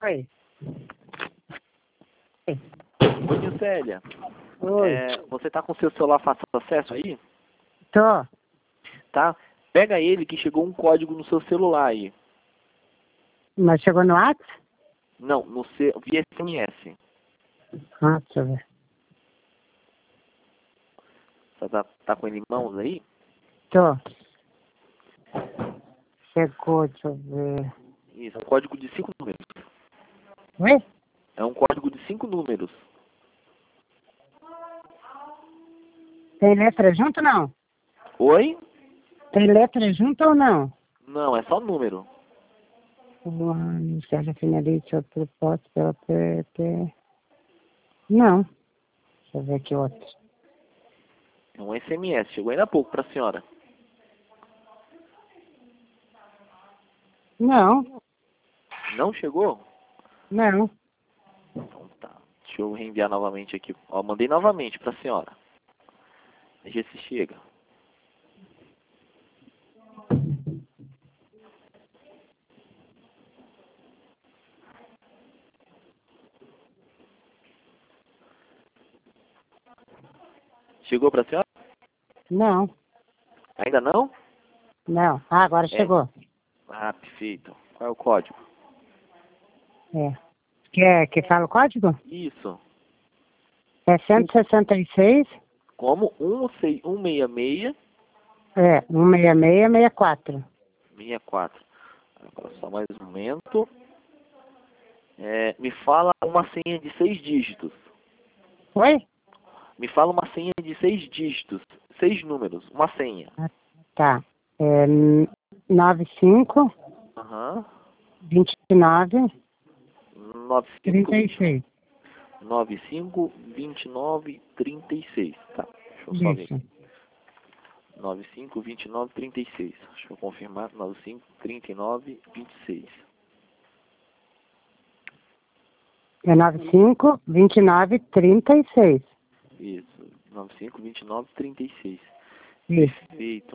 Oi. Oi, Nilcélia. Oi. Você tá com seu celular fácil acesso aí? Tô. Tá? Pega ele que chegou um código no seu celular aí. Mas chegou no WhatsApp? Não, no seu, via SMS. Ah, deixa eu ver. Você tá com ele em mãos aí? Tô. Chegou, deixa eu ver. Isso, é um código de 5 números. Oi? É um código de 5 números. Tem letra junto ou não? Oi? Tem letra junto ou não? Não, é só número. Sérgio Finalite, outro posto pela PP. Não. Deixa eu ver aqui outro. É um SMS, chegou ainda há pouco pra senhora. Não. Não chegou? Não. Então tá. Deixa eu reenviar novamente aqui. Ó, mandei novamente pra senhora. Deixa se chega. Chegou pra senhora? Não. Ainda não? Não. Ah, agora É. chegou. Ah, perfeito. Qual é o código? É. Quer que fala o código? Isso. É 166. Como 166 É, 16664. 64. Agora só mais um momento. Me fala uma senha de 6 dígitos. Oi? Me fala uma senha de 6 dígitos. 6 números. Uma senha. Tá. É 95, Aham. 29, 95, 36. 95, 29, 36. Tá. Deixa eu só ver Isso. aqui. 95, 29, 36. Deixa eu confirmar. 95, 39, 26. É 95, 29, 36. Isso. 95, 29, 36. Isso. Perfeito.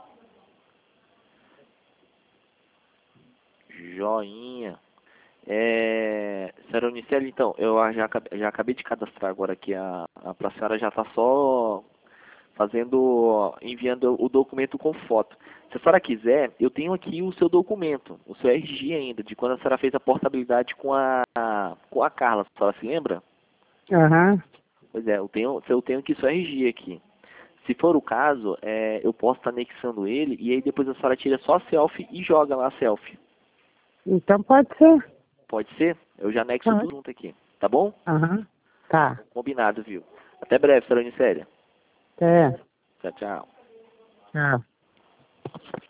Joinha. Senhora Unicelli, então, eu já acabei de cadastrar agora aqui pra senhora já está só enviando o documento com foto. Se a senhora quiser, eu tenho aqui o seu documento, o seu RG ainda, de quando a senhora fez a portabilidade com a Carla, a senhora se lembra? Aham. Pois é, eu tenho aqui seu RG aqui. Se for o caso, eu posso estar anexando ele e aí depois a senhora tira só a selfie e joga lá a selfie. Então pode ser. Pode ser? Eu já anexo Pode. tudo junto aqui. Tá bom? Aham. Tá. Combinado, viu? Até breve, senhora Unicélia. É. Tchau, tchau. Tchau.